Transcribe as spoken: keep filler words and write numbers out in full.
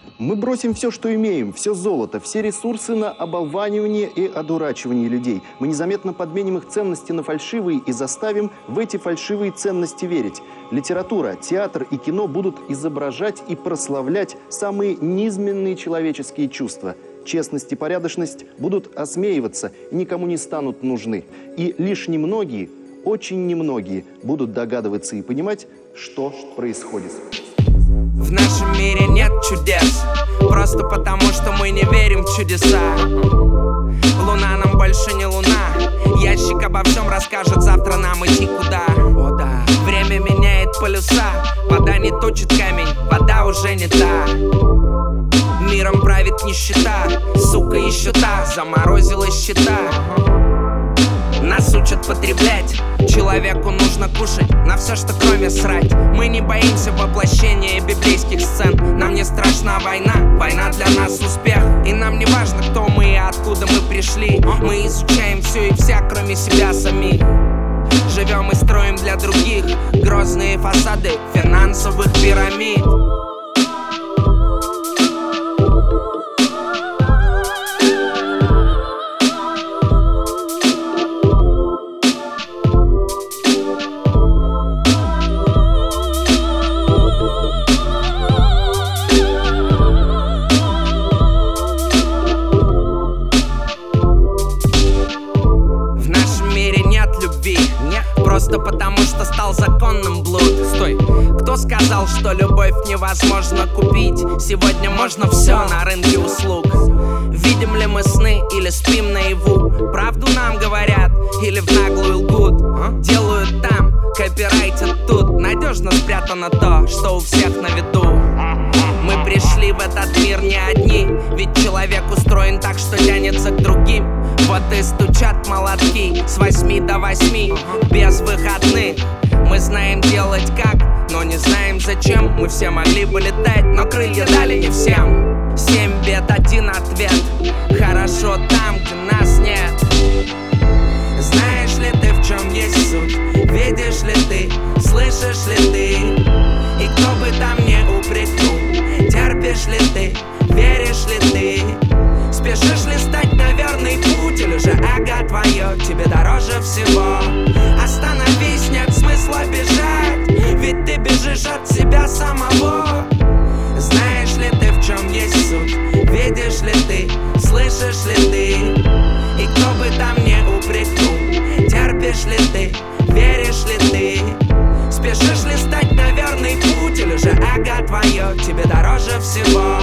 Мы бросим все, что имеем, все золото, все ресурсы на оболванивание и одурачивание людей. Мы незаметно подменим их ценности на фальшивые и заставим в эти фальшивые ценности верить. Литература, театр и кино будут изображать и прославлять самые низменные человеческие чувства. Честность и порядочность будут осмеиваться и никому не станут нужны. И лишь немногие, очень немногие будут догадываться и понимать, что происходит. В нашем мире нет чудес, просто потому, что мы не верим в чудеса. Луна нам больше не луна, ящик обо всем расскажет, завтра нам идти куда. О, да. Время меняет полюса, вода не точит камень, вода уже не та. Миром правит нищета, сука еще та, заморозила счета. Нас учат потреблять, человеку нужно кушать на все, что кроме срать. Мы не боимся воплощения библейских сцен. Нам не страшна война, война для нас успех. И нам не важно, кто мы и откуда мы пришли. Мы изучаем все и вся, кроме себя самих. Живем и строим для других грозные фасады финансовых пирамид. Просто потому, что стал законным блуд. Стой, кто сказал, что любовь невозможно купить? Сегодня можно все на рынке услуг. Видим ли мы сны или спим наяву? Правду нам говорят или в наглую лгут? Делают там, копирайтят тут. Надежно спрятано то, что у всех на виду. Мы пришли в этот мир не одни, ведь человек устроен так, что тянется к другим. Вот и стучат молотки с восьми до восьми, без выходных. Мы знаем делать как, но не знаем зачем. Мы все могли бы летать, но крылья дали не всем. Семь бед, один ответ. Хорошо там, где нас нет. Знаешь ли ты, в чем есть суть? Видишь ли ты, слышишь ли ты? И кто бы там не упрекнул, терпишь ли ты, веришь ли ты? Спешишь ли стать на верный путь, или же эго твое тебе дороже всего? Остановись, нет смысла бежать, ведь ты бежишь от себя самого. Знаешь ли ты, в чем есть суть? Видишь ли ты, слышишь ли ты? И кто бы там не упрекнул, терпишь ли ты, веришь ли ты? Спешишь ли стать на верный путь, или же эго твое тебе дороже всего?